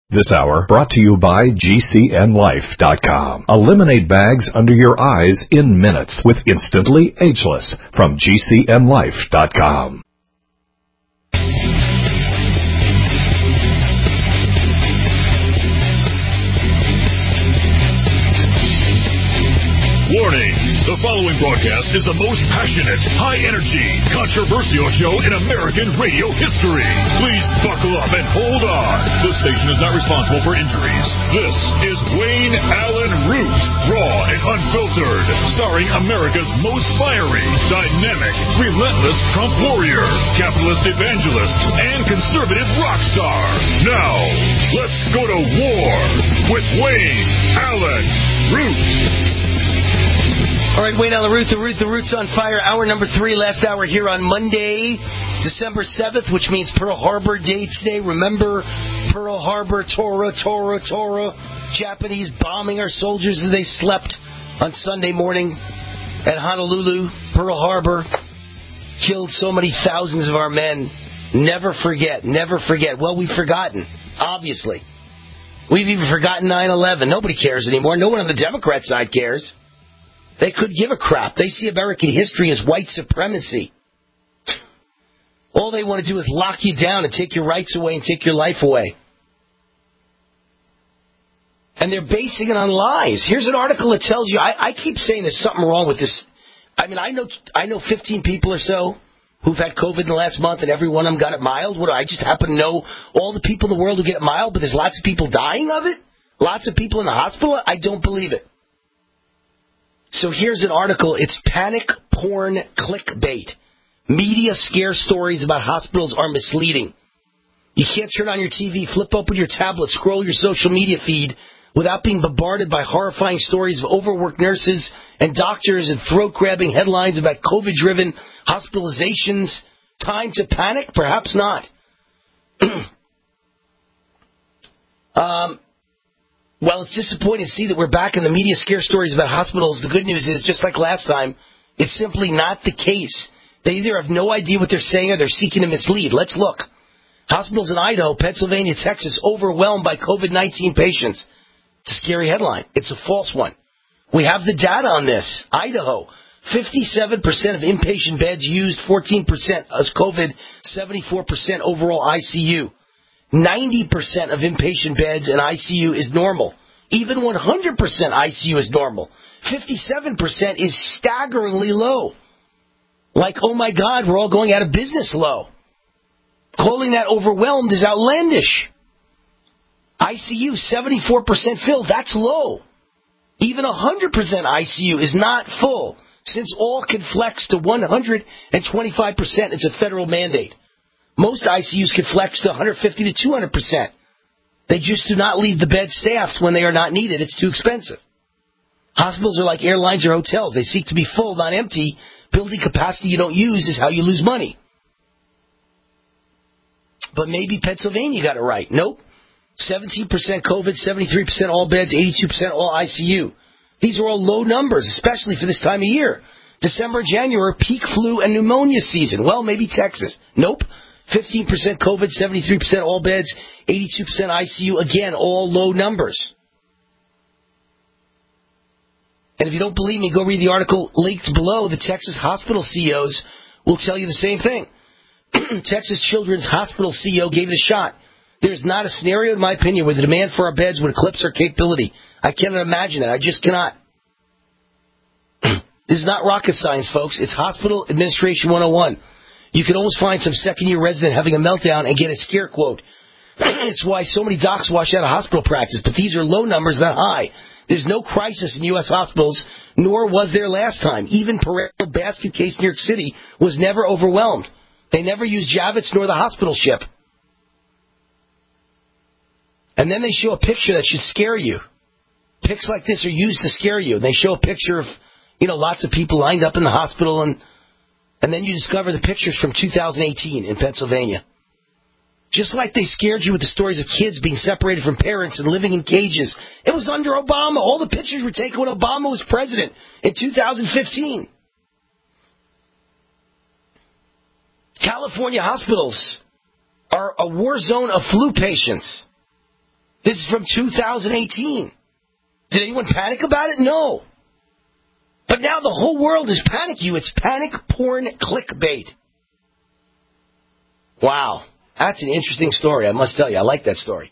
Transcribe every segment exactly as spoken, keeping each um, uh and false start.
This hour brought to you by G C N Life dot com. Eliminate bags under your eyes in minutes with Instantly Ageless from G C N Life dot com. Warning! The following broadcast is the most passionate, high-energy, controversial show in American radio history. Please buckle up and hold on. This station is not responsible for injuries. This is Wayne Allen Root, raw and unfiltered, starring America's most fiery, dynamic, relentless Trump warrior, capitalist evangelist, and conservative rock star. Now, let's go to war with Wayne Allen Root. All right, Wayne Allen Root, the Root, the Root's on fire. Hour number three, last hour here on Monday, December seventh, which means Pearl Harbor Day today. Remember Pearl Harbor, Tora, Tora, Tora. Japanese bombing our soldiers as they slept on Sunday morning at Honolulu. Pearl Harbor killed so many thousands of our men. Never forget, never forget. Well, we've forgotten, obviously. We've even forgotten nine eleven. Nobody cares anymore. No one on the Democrat side cares. They could give a crap. They see American history as white supremacy. All they want to do is lock you down and take your rights away and take your life away. And they're basing it on lies. Here's an article that tells you, I, I keep saying there's something wrong with this. I mean, I know I know fifteen people or so who've had COVID in the last month, and every one of them got it mild. What do I just happen to know all the people in the world who get it mild, but there's lots of people dying of it? Lots of people in the hospital? I don't believe it. So here's an article. It's panic porn clickbait. Media scare stories about hospitals are misleading. You can't turn on your T V, flip open your tablet, scroll your social media feed without being bombarded by horrifying stories of overworked nurses and doctors and throat-grabbing headlines about COVID-driven hospitalizations. Time to panic? Perhaps not. um... Well, it's disappointing to see that we're back in the media scare stories about hospitals. The good news is, just like last time, it's simply not the case. They either have no idea what they're saying or they're seeking to mislead. Let's look. Hospitals in Idaho, Pennsylvania, Texas, overwhelmed by COVID nineteen patients. It's a scary headline. It's a false one. We have the data on this. Idaho, fifty-seven percent of inpatient beds used, fourteen percent as COVID, seventy-four percent overall I C U. ninety percent of inpatient beds in I C U is normal. Even one hundred percent I C U is normal. fifty-seven percent is staggeringly low. Like, oh my God, we're all going out of business low. Calling that overwhelmed is outlandish. I C U, seventy-four percent filled. That's low. Even one hundred percent I C U is not full. Since all can flex to one hundred twenty-five percent, it's a federal mandate. Most I C Us can flex to one hundred fifty to two hundred percent. They just do not leave the bed staffed when they are not needed. It's too expensive. Hospitals are like airlines or hotels. They seek to be full, not empty. Building capacity you don't use is how you lose money. But maybe Pennsylvania got it right. Nope. seventeen percent COVID, seventy-three percent all beds, eighty-two percent all I C U. These are all low numbers, especially for this time of year. December, January, peak flu and pneumonia season. Well, maybe Texas. Nope. fifteen percent COVID, seventy-three percent all beds, eighty-two percent I C U. Again, all low numbers. And if you don't believe me, go read the article linked below. The Texas hospital C E Os will tell you the same thing. Texas Children's Hospital C E O gave it a shot. There's not a scenario, in my opinion, where the demand for our beds would eclipse our capability. I cannot imagine it. I just cannot. This is not rocket science, folks. It's Hospital Administration one oh one. You can almost find some second-year resident having a meltdown and get a scare quote. It's why so many docs wash out of hospital practice, but these are low numbers, not high. There's no crisis in U S hospitals, nor was there last time. Even Pareto Basket Case New York City was never overwhelmed. They never used Javits nor the hospital ship. And then they show a picture that should scare you. Pics like this are used to scare you. They show a picture of, you know, lots of people lined up in the hospital, and and then you discover the pictures from two thousand eighteen in Pennsylvania. Just like they scared you with the stories of kids being separated from parents and living in cages. It was under Obama. All the pictures were taken when Obama was president in two thousand fifteen. California hospitals are a war zone of flu patients. This is from two thousand eighteen. Did anyone panic about it? No. But now the whole world is panicking you. It's panic porn clickbait. Wow. That's an interesting story, I must tell you. I like that story.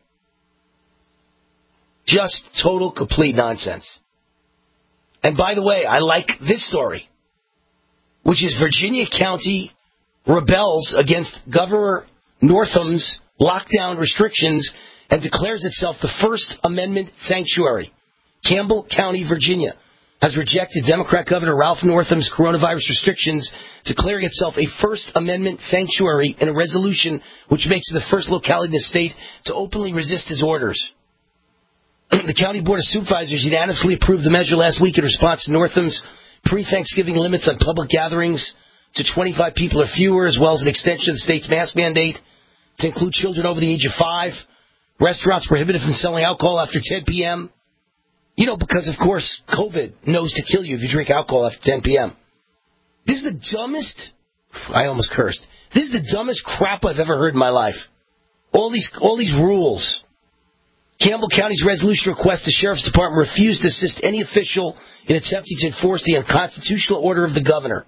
Just total, complete nonsense. And by the way, I like this story, which is Virginia County rebels against Governor Northam's lockdown restrictions and declares itself the First Amendment sanctuary. Campbell County, Virginia, has rejected Democrat Governor Ralph Northam's coronavirus restrictions, declaring itself a First Amendment sanctuary in a resolution which makes it the first locality in the state to openly resist his orders. The County Board of Supervisors unanimously approved the measure last week in response to Northam's pre-Thanksgiving limits on public gatherings to twenty-five people or fewer, as well as an extension of the state's mask mandate to include children over the age of five. Restaurants prohibited from selling alcohol after ten p.m., You know, because, of course, COVID knows to kill you if you drink alcohol after ten p.m. This is the dumbest... I almost cursed. This is the dumbest crap I've ever heard in my life. All these all these rules. Campbell County's resolution requests the Sheriff's Department refuse to assist any official in attempting to enforce the unconstitutional order of the governor.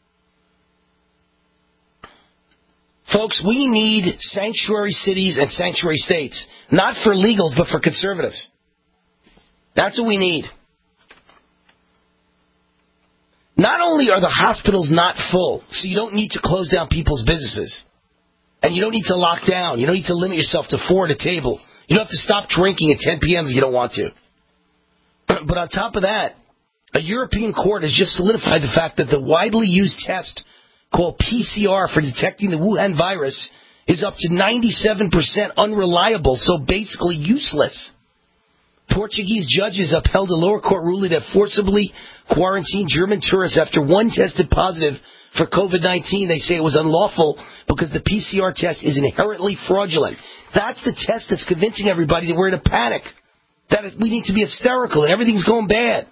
Folks, we need sanctuary cities and sanctuary states. Not for legals, but for conservatives. That's what we need. Not only are the hospitals not full, so you don't need to close down people's businesses. And you don't need to lock down. You don't need to limit yourself to four at a table. You don't have to stop drinking at ten p.m. if you don't want to. But on top of that, a European court has just solidified the fact that the widely used test called P C R for detecting the Wuhan virus is up to ninety-seven percent unreliable, so basically useless. Portuguese judges upheld a lower court ruling that forcibly quarantined German tourists after one tested positive for COVID nineteen. They say it was unlawful because the P C R test is inherently fraudulent. That's the test that's convincing everybody that we're in a panic, that we need to be hysterical and everything's going bad.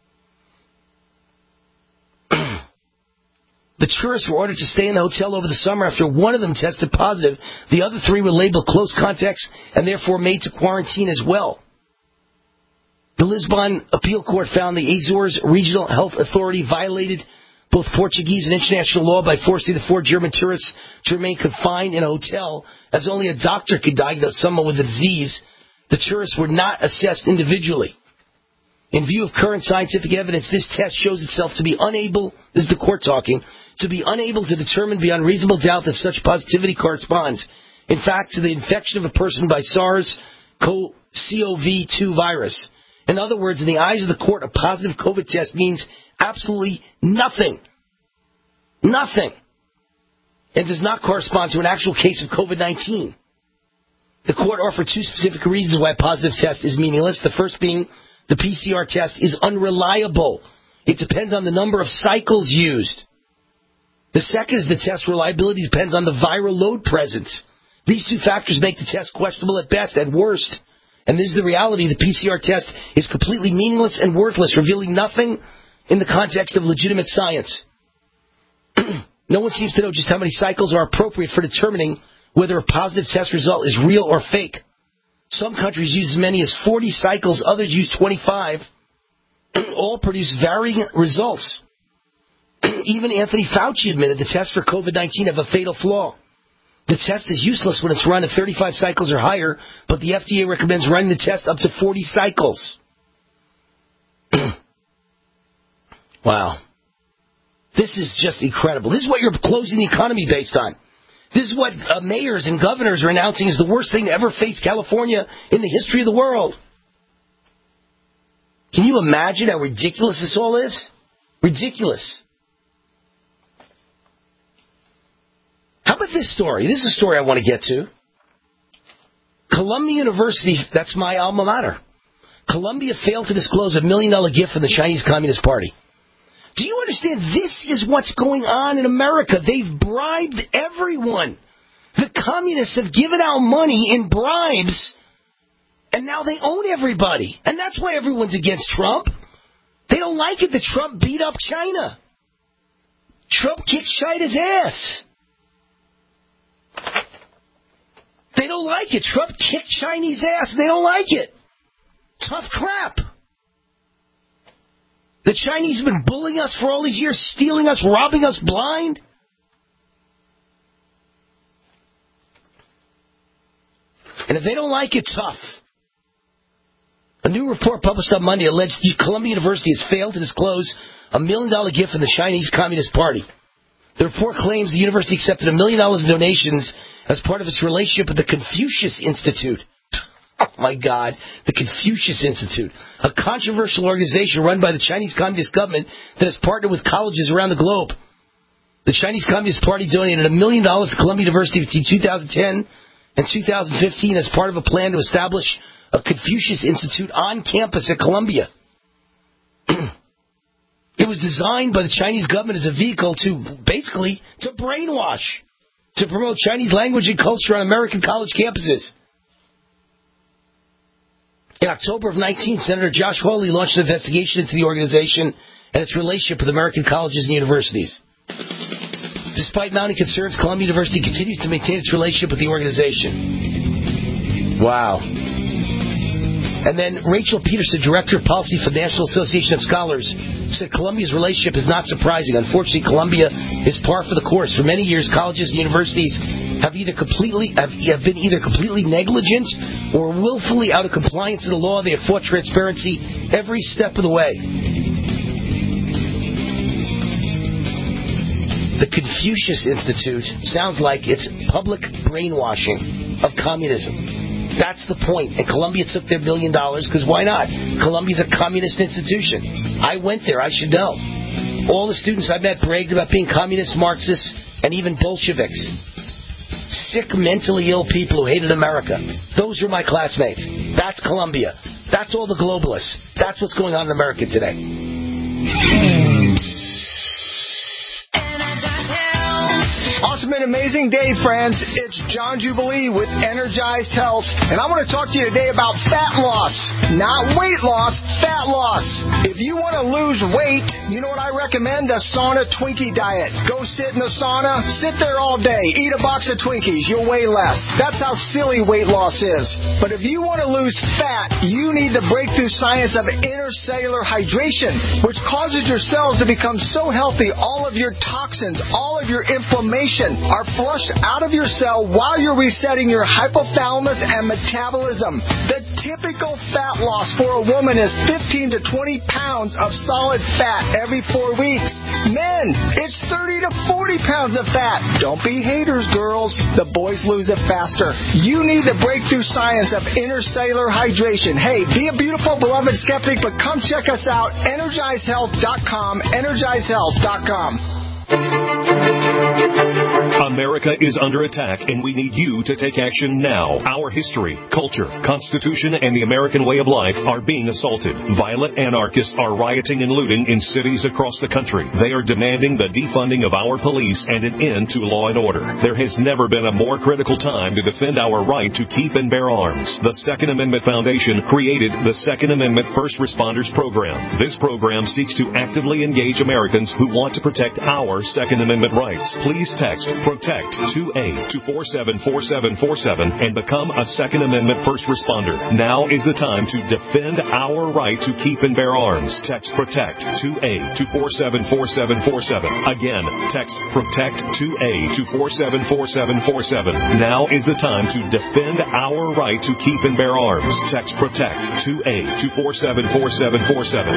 The tourists were ordered to stay in the hotel over the summer after one of them tested positive. The other three were labeled close contacts and therefore made to quarantine as well. The Lisbon Appeal Court found the Azores Regional Health Authority violated both Portuguese and international law by forcing the four German tourists to remain confined in a hotel, as only a doctor could diagnose someone with the disease. The tourists were not assessed individually. In view of current scientific evidence, this test shows itself to be unable, this is the court talking, to be unable to determine beyond reasonable doubt that such positivity corresponds, in fact, to the infection of a person by SARS C o V two virus. In other words, in the eyes of the court, a positive COVID test means absolutely nothing. Nothing. And does not correspond to an actual case of COVID nineteen. The court offered two specific reasons why a positive test is meaningless. The first being the P C R test is unreliable. It depends on the number of cycles used. The second is the test reliability depends on the viral load present. These two factors make the test questionable at best, at worst. And this is the reality. The P C R test is completely meaningless and worthless, revealing nothing in the context of legitimate science. No one seems to know just how many cycles are appropriate for determining whether a positive test result is real or fake. Some countries use as many as forty cycles, others use twenty-five. All produce varying results. Even Anthony Fauci admitted the tests for COVID nineteen have a fatal flaw. The test is useless when it's run at thirty-five cycles or higher, but the F D A recommends running the test up to forty cycles. Wow. This is just incredible. This is what you're closing the economy based on. This is what uh, mayors and governors are announcing is the worst thing to ever face California in the history of the world. Can you imagine how ridiculous this all is? Ridiculous. How about this story? This is a story I want to get to. Columbia University, that's my alma mater. Columbia failed to disclose a million dollar gift from the Chinese Communist Party. Do you understand? This is what's going on in America. They've bribed everyone. The communists have given out money in bribes, and now they own everybody. And that's why everyone's against Trump. They don't like it that Trump beat up China. Trump kicked China's ass. They don't like it. Trump kicked Chinese ass. They don't like it. Tough crap. The Chinese have been bullying us for all these years, stealing us, robbing us blind. And if they don't like it, tough. A new report published on Monday alleged Columbia University has failed to disclose a million dollar gift from the Chinese Communist Party. The report claims the university accepted a million dollars in donations as part of its relationship with the Confucius Institute. Oh, my God. The Confucius Institute, a controversial organization run by the Chinese Communist government that has partnered with colleges around the globe. The Chinese Communist Party donated a million dollars to Columbia University between two thousand ten and two thousand fifteen as part of a plan to establish a Confucius Institute on campus at Columbia. It was designed by the Chinese government as a vehicle to, basically, to brainwash, to promote Chinese language and culture on American college campuses. In October of nineteen, Senator Josh Hawley launched an investigation into the organization and its relationship with American colleges and universities. Despite mounting concerns, Columbia University continues to maintain its relationship with the organization. Wow. And then Rachel Peterson, Director of Policy for the National Association of Scholars, said Columbia's relationship is not surprising. Unfortunately, Columbia is par for the course. For many years, colleges and universities have either completely have, have been either completely negligent or willfully out of compliance with the law. They have fought transparency every step of the way. The Confucius Institute sounds like it's public brainwashing of communism. That's the point. And Columbia took their billion dollars because why not? Columbia's a communist institution. I went there. I should know. All the students I met bragged about being communists, Marxists, and even Bolsheviks. Sick, mentally ill people who hated America. Those were my classmates. That's Columbia. That's all the globalists. That's what's going on in America today. Awesome and amazing day, friends. It's John Jubilee with Energized Health, and I want to talk to you today about fat loss. Not weight loss, fat loss. If you want to lose weight, you know what I recommend? The Sauna Twinkie diet. Go sit in the sauna, sit there all day, eat a box of Twinkies, you'll weigh less. That's how silly weight loss is. But if you want to lose fat, you need the breakthrough science of intercellular hydration, which causes your cells to become so healthy, all of your toxins, all of your inflammation are flushed out of your cell while you're resetting your hypothalamus and metabolism. The typical fat loss for a woman is fifteen to twenty pounds of solid fat every four weeks. Men, it's thirty to forty pounds of fat. Don't be haters, girls. The boys lose it faster. You need the breakthrough science of intercellular hydration. Hey, be a beautiful, beloved skeptic, but come check us out, energized health dot com, energized health dot com. America is under attack, and we need you to take action now. Our history, culture, constitution, and the American way of life are being assaulted. Violent anarchists are rioting and looting in cities across the country. They are demanding the defunding of our police and an end to law and order. There has never been a more critical time to defend our right to keep and bear arms. The Second Amendment Foundation created the Second Amendment First Responders Program. This program seeks to actively engage Americans who want to protect our Second Amendment rights. Please text PROTECT two A to four seven four seven four seven and become a Second Amendment first responder. Now is the time to defend our right to keep and bear arms. Text PROTECT two A to four seven four seven four seven. Again, text PROTECT two A to four seven four seven four seven. Now is the time to defend our right to keep and bear arms. Text PROTECT two A to four seven four seven four seven.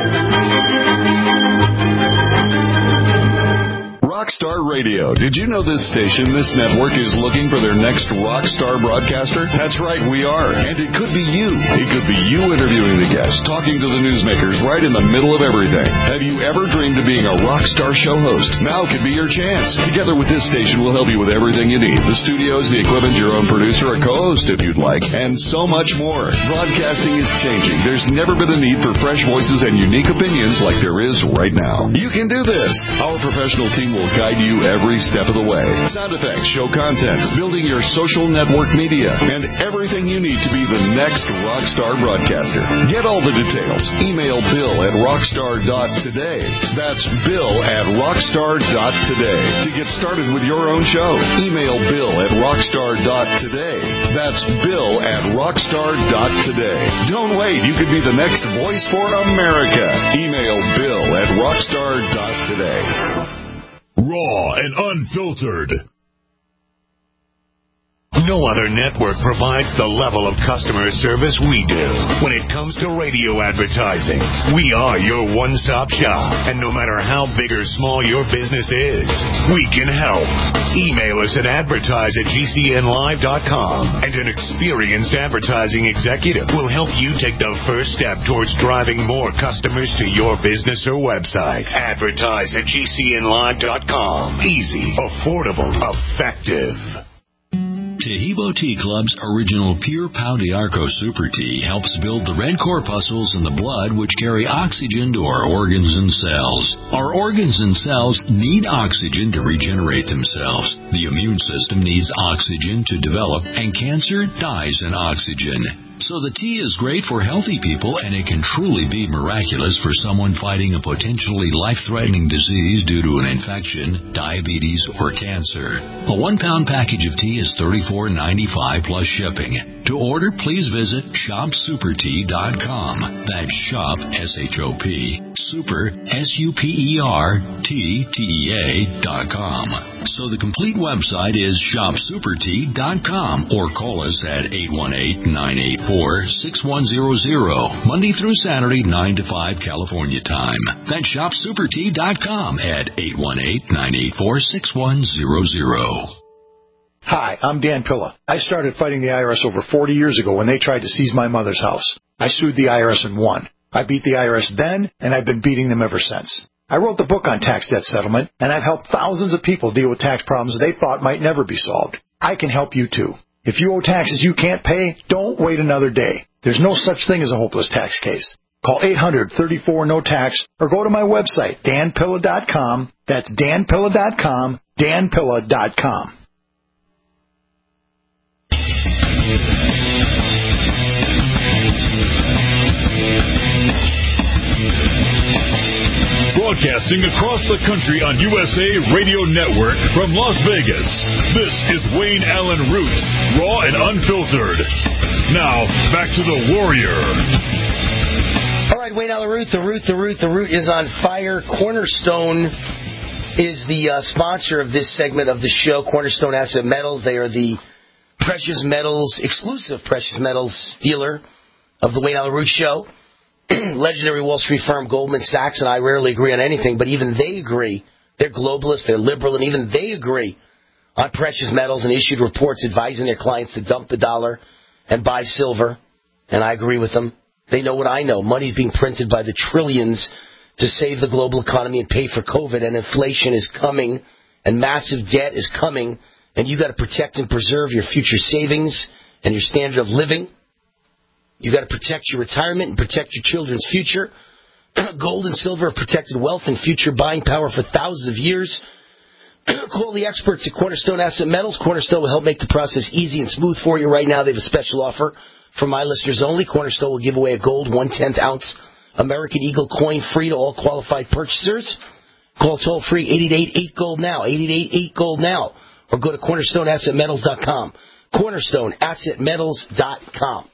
Rockstar Radio. Did you know this station, this network, is looking for their next rock star broadcaster? That's right, we are. And it could be you. It could be you interviewing the guests, talking to the newsmakers right in the middle of everything. Have you ever dreamed of being a rock star show host? Now could be your chance. Together with this station, we'll help you with everything you need. The studios, the equipment, your own producer, a co-host if you'd like, and so much more. Broadcasting is changing. There's never been a need for fresh voices and unique opinions like there is right now. You can do this. Our professional team will guide you every step of the way. Sound effects, show content, building your social network media, and everything you need to be the next rock star Rockstar Broadcaster. Get all the details. Email Bill at rockstar dot today. That's Bill at rockstar dot today. To get started with your own show, email Bill at rockstar dot today. That's Bill at rockstar dot today. Don't wait. You could be the next voice for America. Email Bill at rockstar dot today. Raw and unfiltered. No other network provides the level of customer service we do. When it comes to radio advertising, we are your one-stop shop. And no matter how big or small your business is, we can help. Email us at advertise at g c n live dot com, and an experienced advertising executive will help you take the first step towards driving more customers to your business or website. Advertise at g c n live dot com. Easy, affordable, effective. Tahibo Tea Club's original Pure Pau d'Arco Super Tea helps build the red corpuscles in the blood which carry oxygen to our organs and cells. Our organs and cells need oxygen to regenerate themselves. The immune system needs oxygen to develop, and cancer dies in oxygen. So the tea is great for healthy people, and it can truly be miraculous for someone fighting a potentially life-threatening disease due to an infection, diabetes, or cancer. A one-pound package of tea is thirty-four ninety-five plus shipping. To order, please visit shop super tea dot com. That's shop, S H O P, super, S U P E R, T, T E A dot com. So the complete website is shop super tea dot com, or call us at eight one eight, nine eight four, six one zero zero, Monday through Saturday, nine to five California time. That's shop super tea dot com at eight one eight, nine eight four, six one zero zero. Hi, I'm Dan Pilla. I started fighting the I R S over forty years ago when they tried to seize my mother's house. I sued the I R S and won. I beat the I R S then, and I've been beating them ever since. I wrote the book on tax debt settlement, and I've helped thousands of people deal with tax problems they thought might never be solved. I can help you too. If you owe taxes you can't pay, don't wait another day. There's no such thing as a hopeless tax case. Call eight hundred, thirty-four, no tax, or go to my website, dan pilla dot com. That's dan pilla dot com, dan pilla dot com. Broadcasting across the country on U S A Radio Network from Las Vegas, this is Wayne Allen Root, raw and unfiltered. Now, back to the Warrior. All right, Wayne Allen Root, the Root, the Root, the Root is on fire. Cornerstone is the uh, sponsor of this segment of the show, Cornerstone Asset Metals. They are the precious metals, exclusive precious metals dealer of the Wayne Allen Root Show. Legendary Wall Street firm Goldman Sachs and I rarely agree on anything, but even they agree. They're globalists, they're liberal, and even they agree on precious metals and issued reports advising their clients to dump the dollar and buy silver, and I agree with them. They know what I know. Money's being printed by the trillions to save the global economy and pay for COVID, and inflation is coming, and massive debt is coming, and you've got to protect and preserve your future savings and your standard of living. You've got to protect your retirement and protect your children's future. Gold and silver have protected wealth and future buying power for thousands of years. Call the experts at Cornerstone Asset Metals. Cornerstone will help make the process easy and smooth for you. Right now, they have a special offer for my listeners only. Cornerstone will give away a gold one-tenth ounce American Eagle coin free to all qualified purchasers. Call toll-free eight eight eight, eight gold now, eight eight eight, eight gold now, or go to cornerstone asset metals dot com. cornerstone asset metals dot com.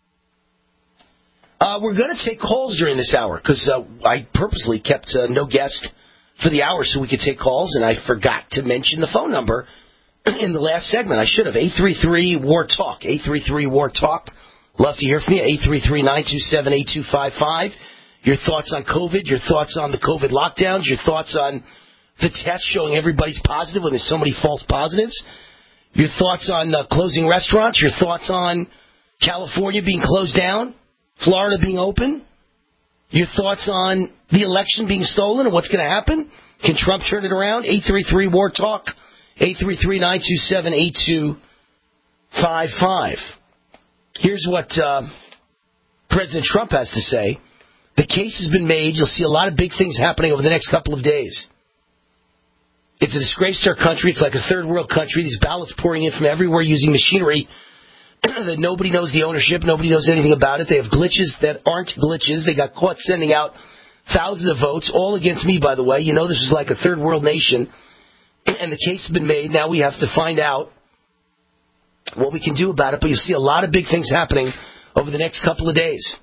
Uh, we're going to take calls during this hour because uh, I purposely kept uh, no guest for the hour so we could take calls, and I forgot to mention the phone number in the last segment. I should have. eight three three, W A R, talk. eight three three, W A R, talk. Love to hear from you. eight three three, nine two seven, eight two five five. Your thoughts on COVID, your thoughts on the COVID lockdowns, your thoughts on the test showing everybody's positive when there's so many false positives, your thoughts on uh, closing restaurants, your thoughts on California being closed down, Florida being open, your thoughts on the election being stolen and what's going to happen. Can Trump turn it around? eight three three, W A R, talk. eight three three, nine two seven, eight two five five. Here's what uh, President Trump has to say. The case has been made. You'll see a lot of big things happening over the next couple of days. It's a disgrace to our country. It's like a third world country. These ballots pouring in from everywhere using machinery that nobody knows the ownership, nobody knows anything about it. They have glitches that aren't glitches. They got caught sending out thousands of votes, all against me, by the way. You know this is like a third world nation, and the case has been made. Now we have to find out what we can do about it, but you see a lot of big things happening over the next couple of days.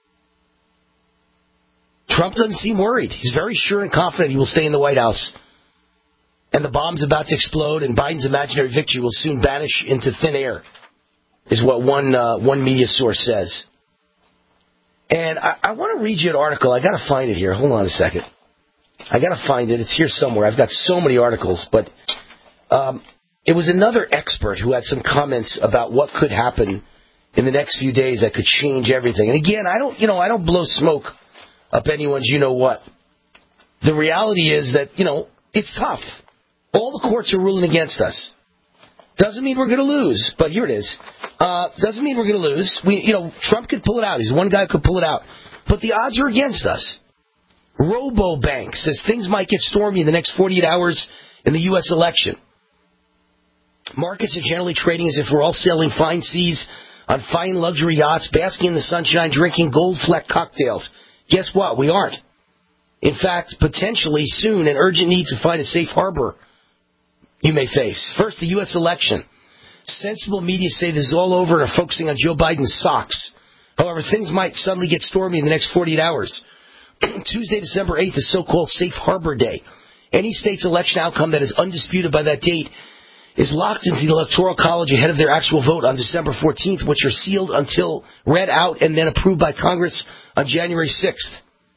Trump doesn't seem worried. He's very sure and confident he will stay in the White House. And the bomb's about to explode, and Biden's imaginary victory will soon vanish into thin air, is what one uh, one media source says. And I, I want to read you an article. I got to find it here. Hold on a second. I got to find it. It's here somewhere. I've got so many articles, but um, it was another expert who had some comments about what could happen in the next few days that could change everything. And again, I don't, you know, I don't blow smoke up anyone's you know what. The reality is that, you know, it's tough. All the courts are ruling against us. Doesn't mean we're going to lose, but here it is. Uh, doesn't mean we're going to lose. We, you know, Trump could pull it out. He's one guy who could pull it out. But the odds are against us. Robobank says things might get stormy in the next forty-eight hours in the U S election. Markets are generally trading as if we're all sailing fine seas on fine luxury yachts, basking in the sunshine, drinking gold-flecked cocktails. Guess what? We aren't. In fact, potentially soon, an urgent need to find a safe harbor you may face. First, the U S election. Sensible media say this is all over and are focusing on Joe Biden's socks. However, things might suddenly get stormy in the next forty-eight hours. Tuesday, December eighth is so-called Safe Harbor Day. Any state's election outcome that is undisputed by that date is locked into the Electoral College ahead of their actual vote on December fourteenth, which are sealed until read out and then approved by Congress on January sixth.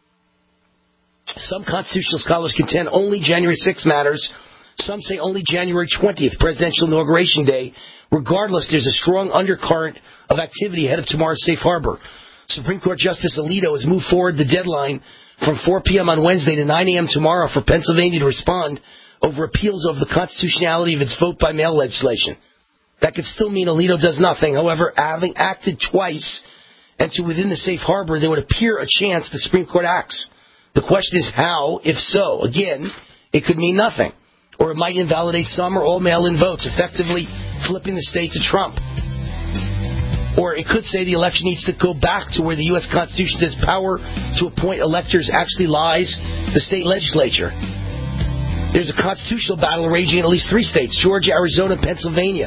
Some constitutional scholars contend only January sixth matters. Some say only January twentieth, Presidential Inauguration Day. Regardless, there's a strong undercurrent of activity ahead of tomorrow's Safe Harbor. Supreme Court Justice Alito has moved forward the deadline from four p.m. on Wednesday to nine a.m. tomorrow for Pennsylvania to respond over appeals over the constitutionality of its vote-by-mail legislation. That could still mean Alito does nothing. However, having acted twice and to within the safe harbor, there would appear a chance the Supreme Court acts. The question is how, if so. Again, it could mean nothing. Or it might invalidate some or all mail-in votes, effectively flipping the state to Trump. Or it could say the election needs to go back to where the U S Constitution says power to appoint electors actually lies the state legislature. There's a constitutional battle raging in at least three states, Georgia, Arizona, and Pennsylvania.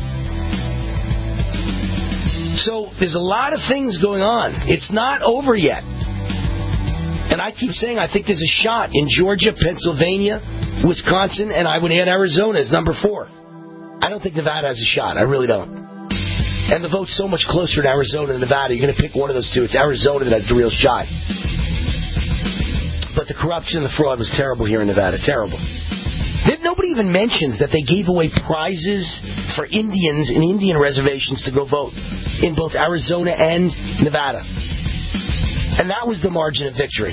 So there's a lot of things going on. It's not over yet. And I keep saying I think there's a shot in Georgia, Pennsylvania, Wisconsin, and I would add Arizona as number four. I don't think Nevada has a shot. I really don't. And the vote's so much closer to Arizona than Nevada. You're going to pick one of those two. It's Arizona that has the real shot. But the corruption and the fraud was terrible here in Nevada. Terrible. Nobody even mentions that they gave away prizes for Indians in Indian reservations to go vote in both Arizona and Nevada. And that was the margin of victory.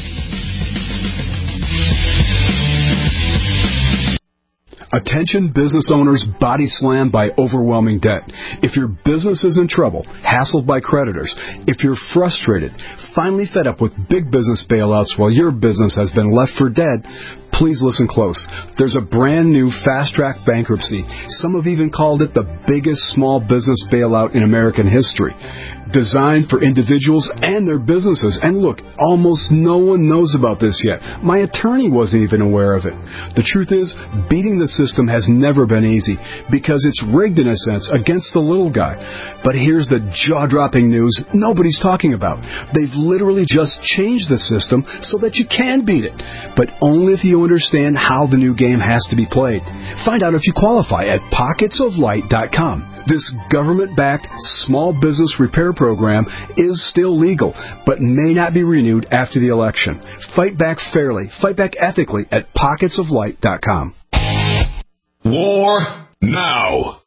Attention business owners body slammed by overwhelming debt. If your business is in trouble, hassled by creditors, if you're frustrated, finally fed up with big business bailouts while your business has been left for dead, please listen close. There's a brand new fast-track bankruptcy. Some have even called it the biggest small business bailout in American history. Designed for individuals and their businesses. And look, almost no one knows about this yet. My attorney wasn't even aware of it. The truth is, beating the system has never been easy because it's rigged in a sense against the little guy. But here's the jaw-dropping news nobody's talking about. They've literally just changed the system so that you can beat it, but only if you understand how the new game has to be played. Find out if you qualify at pockets of light dot com. This government-backed small business repair program is still legal, but may not be renewed after the election. Fight back fairly, fight back ethically at pockets of light dot com. War now.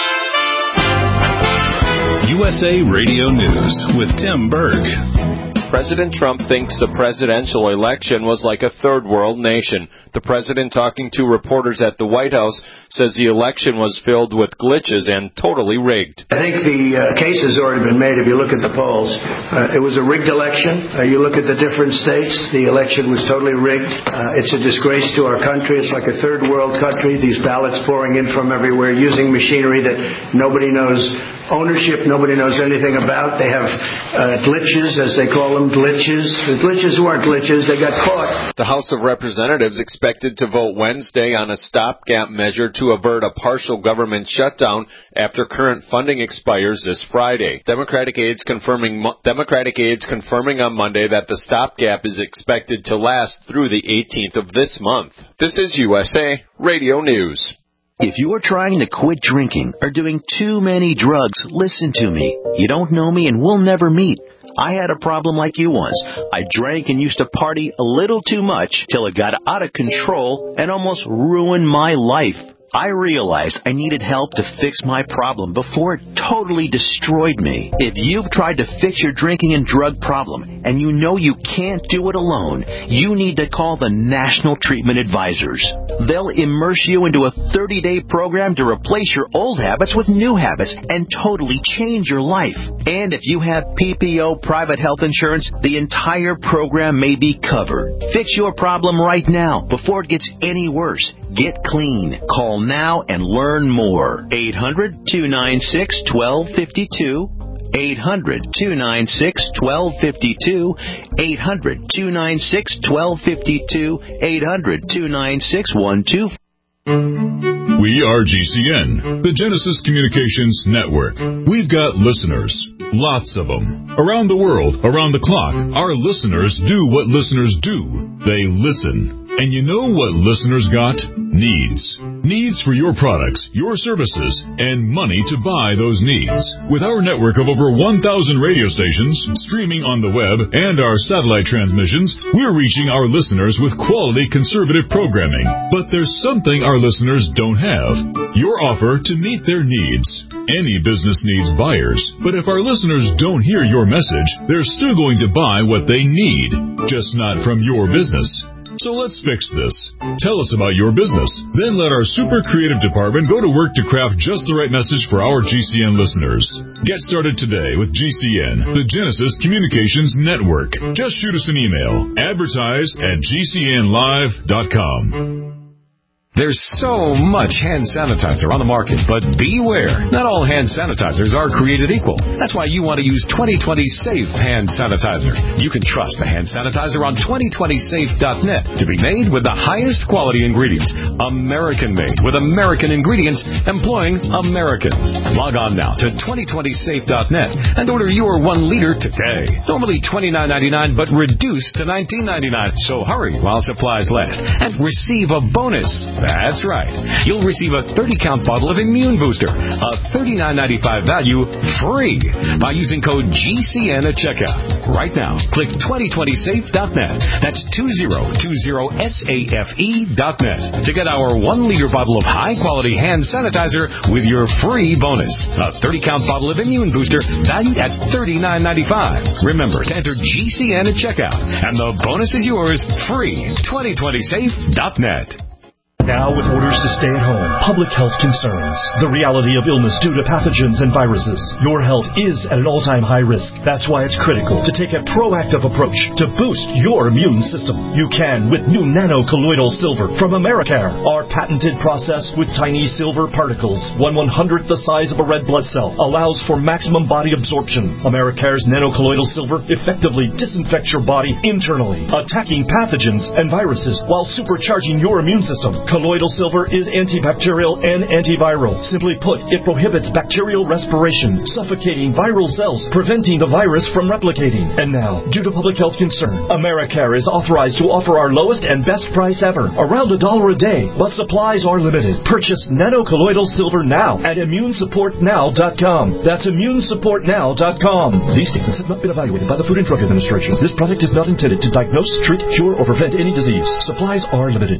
U S A Radio News with Tim Berg. President Trump thinks the presidential election was like a third world nation. The president, talking to reporters at the White House, says the election was filled with glitches and totally rigged. I think the uh, case has already been made if you look at the polls. Uh, it was a rigged election. Uh, you look at the different states, the election was totally rigged. Uh, it's a disgrace to our country. It's like a third world country. These ballots pouring in from everywhere using machinery that nobody knows ownership, nobody knows anything about. They have uh, glitches, as they call them, glitches. The glitches who aren't glitches, they got caught. The House of Representatives expected to vote Wednesday on a stopgap measure to avert a partial government shutdown after current funding expires this Friday. Democratic aides confirming Democratic aides confirming on Monday that the stopgap is expected to last through the eighteenth of this month. This is U S A Radio News. If you're trying to quit drinking or doing too many drugs, listen to me. You don't know me and we'll never meet. I had a problem like you once. I drank and used to party a little too much till it got out of control and almost ruined my life. I realized I needed help to fix my problem before it totally destroyed me. If you've tried to fix your drinking and drug problem and you know you can't do it alone, you need to call the National Treatment Advisors. They'll immerse you into a thirty-day program to replace your old habits with new habits and totally change your life. And if you have P P O private health insurance, the entire program may be covered. Fix your problem right now before it gets any worse. Get clean. Call now and learn more. eight hundred, two nine six, one two five two. eight hundred, two nine six, one two five two. eight hundred, two nine six, one two five two. eight hundred, two nine six, one two five two. We are G C N, the Genesis Communications Network. We've got listeners, lots of them. Around the world, around the clock, our listeners do what listeners do. They listen. And you know what listeners got? Needs. Needs for your products, your services, and money to buy those needs. With our network of over one thousand radio stations, streaming on the web, and our satellite transmissions, we're reaching our listeners with quality conservative programming. But there's something our listeners don't have. Your offer to meet their needs. Any business needs buyers, but if our listeners don't hear your message, they're still going to buy what they need, just not from your business. So let's fix this. Tell us about your business. Then let our super creative department go to work to craft just the right message for our G C N listeners. Get started today with G C N, the Genesis Communications Network. Just shoot us an email. Advertise at G C N live dot com. There's so much hand sanitizer on the market, but beware. Not all hand sanitizers are created equal. That's why you want to use twenty twenty Safe Hand Sanitizer. You can trust the hand sanitizer on twenty twenty safe dot net to be made with the highest quality ingredients. American-made with American ingredients employing Americans. Log on now to twenty twenty safe dot net and order your one liter today. Normally twenty-nine ninety-nine, but reduced to nineteen ninety-nine. So hurry while supplies last and receive a bonus. That's right. You'll receive a thirty count bottle of Immune Booster, a thirty-nine ninety-five value, free by using code G C N at checkout. Right now, click twenty twenty safe dot net. That's two zero two zero safe dot net to get our one liter bottle of high-quality hand sanitizer with your free bonus. A thirty count bottle of Immune Booster valued at thirty-nine ninety-five. Remember to enter G C N at checkout, and the bonus is yours free. twenty twenty safe dot net. Now with orders to stay at home, public health concerns, the reality of illness due to pathogens and viruses, your health is at an all-time high risk. That's why it's critical to take a proactive approach to boost your immune system. You can with new nano-colloidal silver from Americare. Our patented process with tiny silver particles, one one hundredth the size of a red blood cell, allows for maximum body absorption. Americare's nano-colloidal silver effectively disinfects your body internally, attacking pathogens and viruses while supercharging your immune system. Colloidal silver is antibacterial and antiviral. Simply put, it prohibits bacterial respiration, suffocating viral cells, preventing the virus from replicating. And now, due to public health concern, Americare is authorized to offer our lowest and best price ever, around a dollar a day, but supplies are limited. Purchase nano-colloidal silver now at immune support now dot com. That's immune support now dot com. These statements have not been evaluated by the Food and Drug Administration. This product is not intended to diagnose, treat, cure, or prevent any disease. Supplies are limited.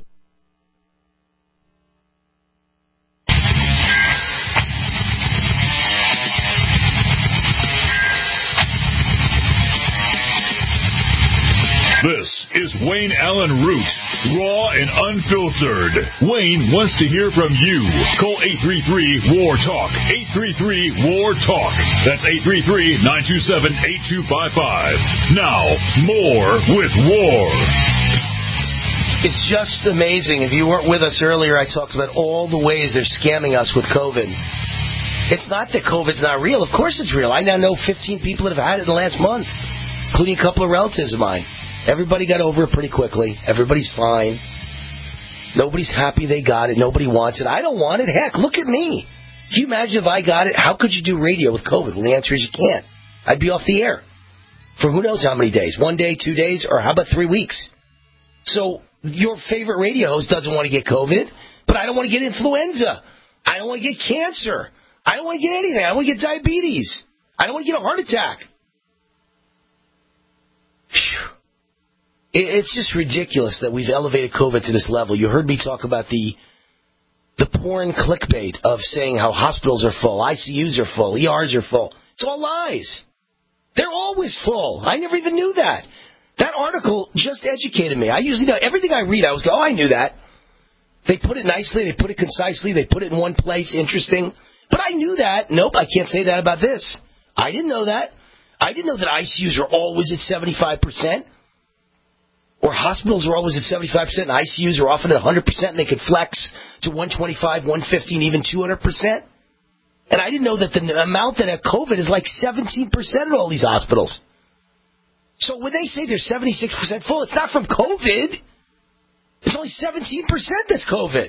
Wayne Allen Root, raw and unfiltered. Wayne wants to hear from you. Call eight three three, W A R, TALK. eight three three, W A R, TALK. That's eight three three, nine two seven, eight two five five. Now, more with War. It's just amazing. If you weren't with us earlier, I talked about all the ways they're scamming us with COVID. It's not that COVID's not real. Of course it's real. I now know fifteen people that have had it in the last month, including a couple of relatives of mine. Everybody got over it pretty quickly. Everybody's fine. Nobody's happy they got it. Nobody wants it. I don't want it. Heck, look at me. Can you imagine if I got it? How could you do radio with COVID? Well, the answer is you can't. I'd be off the air for who knows how many days. One day, two days, or how about three weeks? So your favorite radio host doesn't want to get COVID, but I don't want to get influenza. I don't want to get cancer. I don't want to get anything. I don't want to get diabetes. I don't want to get a heart attack. Phew. It's just ridiculous that we've elevated COVID to this level. You heard me talk about the the porn clickbait of saying how hospitals are full, I C Us are full, E Rs are full. It's all lies. They're always full. I never even knew that. That article just educated me. I usually know everything I read. I was go, oh, I knew that. They put it nicely. They put it concisely. They put it in one place. Interesting. But I knew that. Nope, I can't say that about this. I didn't know that. I didn't know that I C Us are always at seventy-five percent. Or hospitals are always at seventy-five percent, and I C Us are often at one hundred percent, and they could flex to one twenty-five, one fifty, and even two hundred percent. And I didn't know that the amount that have COVID is like seventeen percent at all these hospitals. So when they say they're seventy-six percent full, it's not from COVID. It's only seventeen percent that's COVID.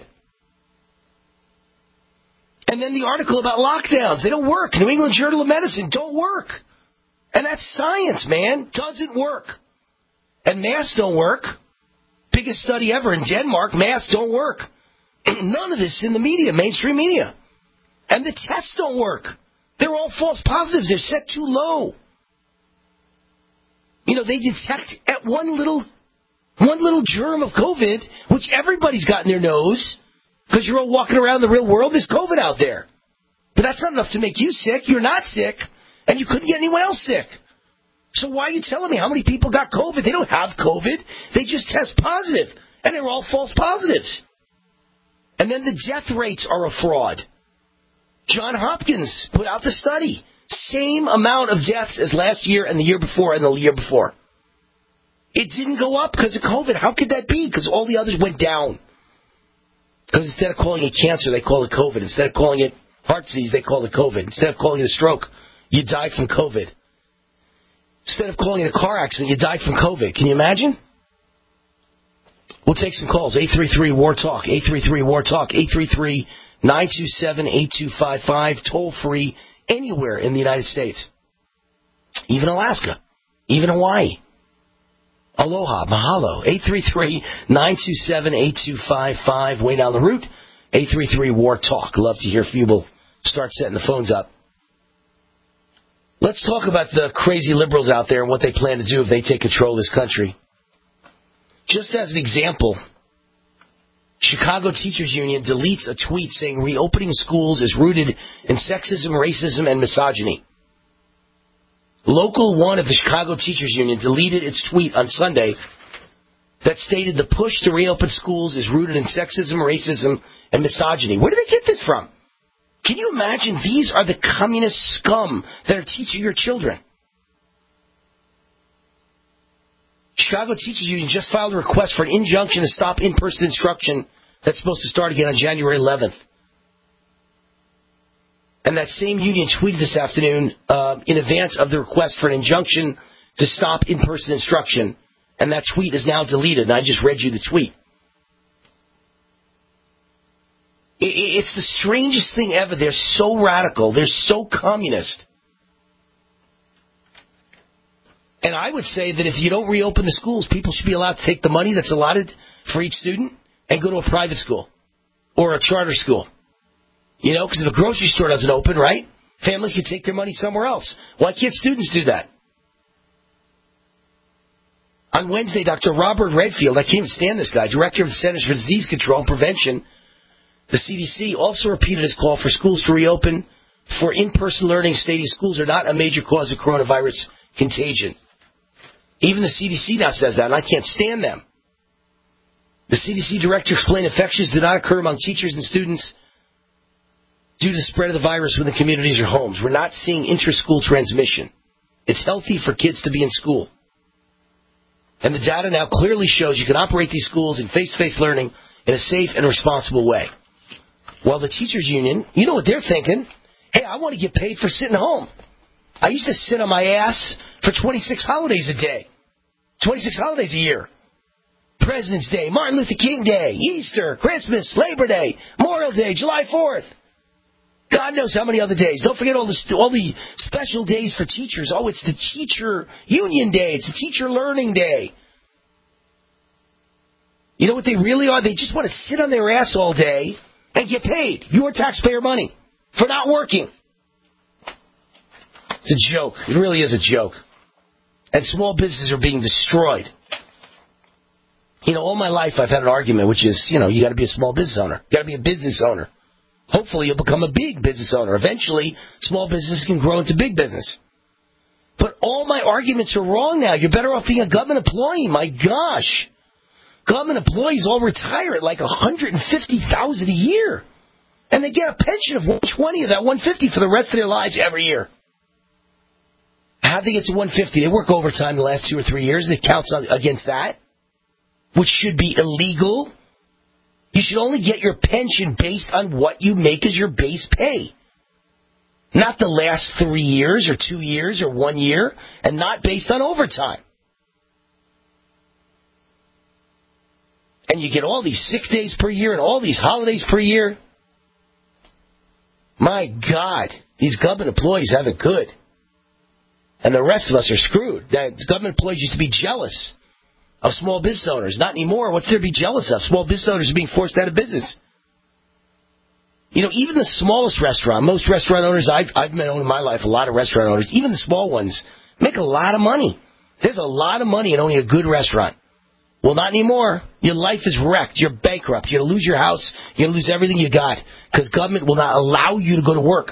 And then the article about lockdowns. They don't work. New England Journal of Medicine don't work. And that's science, man. Doesn't work. And masks don't work. Biggest study ever in Denmark, masks don't work. None of this in the media, mainstream media. And the tests don't work. They're all false positives. They're set too low. You know, they detect at one little one little germ of COVID, which everybody's got in their nose, because you're all walking around the real world. There's COVID out there. But that's not enough to make you sick. You're not sick, and you couldn't get anyone else sick. So why are you telling me how many people got COVID? They don't have COVID. They just test positive, and they're all false positives. And then the death rates are a fraud. Johns Hopkins put out the study. Same amount of deaths as last year and the year before and the year before. It didn't go up because of COVID. How could that be? Because all the others went down. Because instead of calling it cancer, they call it COVID. Instead of calling it heart disease, they call it COVID. Instead of calling it a stroke, you died from COVID. Instead of calling it a car accident, you died from COVID. Can you imagine? We'll take some calls. eight three three, W A R, TALK. eight three three, W A R, TALK. eight three three, nine two seven, eight two five five. Toll free anywhere in the United States. Even Alaska. Even Hawaii. Aloha. Mahalo. eight three three, nine two seven, eight two five five. Way down the route. eight three three, W A R, TALK. Love to hear from you. We'll start setting the phones up. Let's talk about the crazy liberals out there and what they plan to do if they take control of this country. Just as an example, Chicago Teachers Union deletes a tweet saying reopening schools is rooted in sexism, racism, and misogyny. Local one of the Chicago Teachers Union deleted its tweet on Sunday that stated the push to reopen schools is rooted in sexism, racism, and misogyny. Where did they get this from? Can you imagine? These are the communist scum that are teaching your children. Chicago Teachers Union just filed a request for an injunction to stop in-person instruction that's supposed to start again on January eleventh. And that same union tweeted this afternoon uh, in advance of the request for an injunction to stop in-person instruction. And that tweet is now deleted, and I just read you the tweet. It's the strangest thing ever. They're so radical. They're so communist. And I would say that if you don't reopen the schools, people should be allowed to take the money that's allotted for each student and go to a private school or a charter school. You know, because if a grocery store doesn't open, right, families can take their money somewhere else. Why can't students do that? On Wednesday, Doctor Robert Redfield, I can't even stand this guy, director of the Centers for Disease Control and Prevention, the C D C, also repeated his call for schools to reopen for in-person learning, stating schools are not a major cause of coronavirus contagion. Even the C D C now says that, and I can't stand them. The C D C director explained infections do not occur among teachers and students due to the spread of the virus within communities or homes. We're not seeing inter-school transmission. It's healthy for kids to be in school. And the data now clearly shows you can operate these schools in face-to-face learning in a safe and responsible way. Well, the teachers union, you know what they're thinking. Hey, I want to get paid for sitting home. I used to sit on my ass for twenty-six holidays a day. twenty-six holidays a year. President's Day, Martin Luther King Day, Easter, Christmas, Labor Day, Memorial Day, July fourth. God knows how many other days. Don't forget all the, all the special days for teachers. Oh, it's the teacher union day. It's the teacher learning day. You know what they really are? They just want to sit on their ass all day and get paid your taxpayer money for not working. It's a joke. It really is a joke. And small businesses are being destroyed. You know, all my life I've had an argument, which is, you know, you got to be a small business owner. You got to be a business owner. Hopefully you'll become a big business owner. Eventually, small business can grow into big business. But all my arguments are wrong now. You're better off being a government employee. My gosh. Government employees all retire at like one hundred fifty thousand dollars a year. And they get a pension of one hundred twenty of that one hundred fifty for the rest of their lives every year. How do they get to one hundred fifty? They work overtime the last two or three years. It counts on, against that, which should be illegal. You should only get your pension based on what you make as your base pay. Not the last three years or two years or one year, and not based on overtime. And you get all these sick days per year and all these holidays per year. My God, these government employees have it good. And the rest of us are screwed. The government employees used to be jealous of small business owners. Not anymore. What's there to be jealous of? Small business owners are being forced out of business. You know, even the smallest restaurant, most restaurant owners, I've, I've known in my life, a lot of restaurant owners, even the small ones, make a lot of money. There's a lot of money in owning a good restaurant. Well, not anymore. Your life is wrecked. You're bankrupt. You're going to lose your house. You're going to lose everything you got because government will not allow you to go to work.